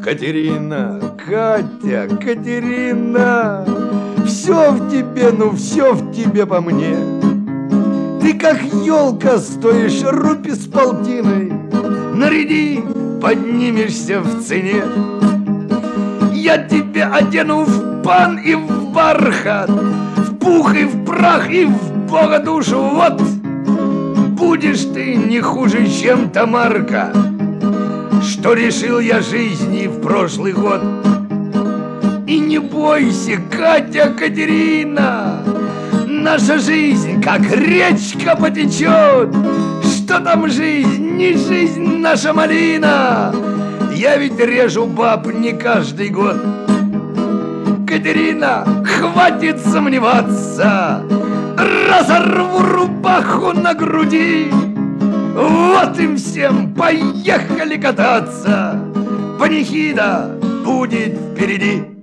Катерина, Катя, Катерина, все в тебе, ну все в тебе по мне. Ты как елка стоишь рупи с полтиной, наряди, поднимешься в цене. Я тебя одену в пан и в бархат, в пух и в прах и в Бога душу. Вот будешь ты не хуже, чем Тамарка, что решил я жизни в прошлый год. И не бойся, Катя, Катерина, наша жизнь как речка потечет. Что там жизнь, не жизнь наша малина. Я ведь режу баб не каждый год. Катерина, хватит сомневаться, разорву рубаху на груди. Вот им всем, поехали кататься, панихида будет впереди.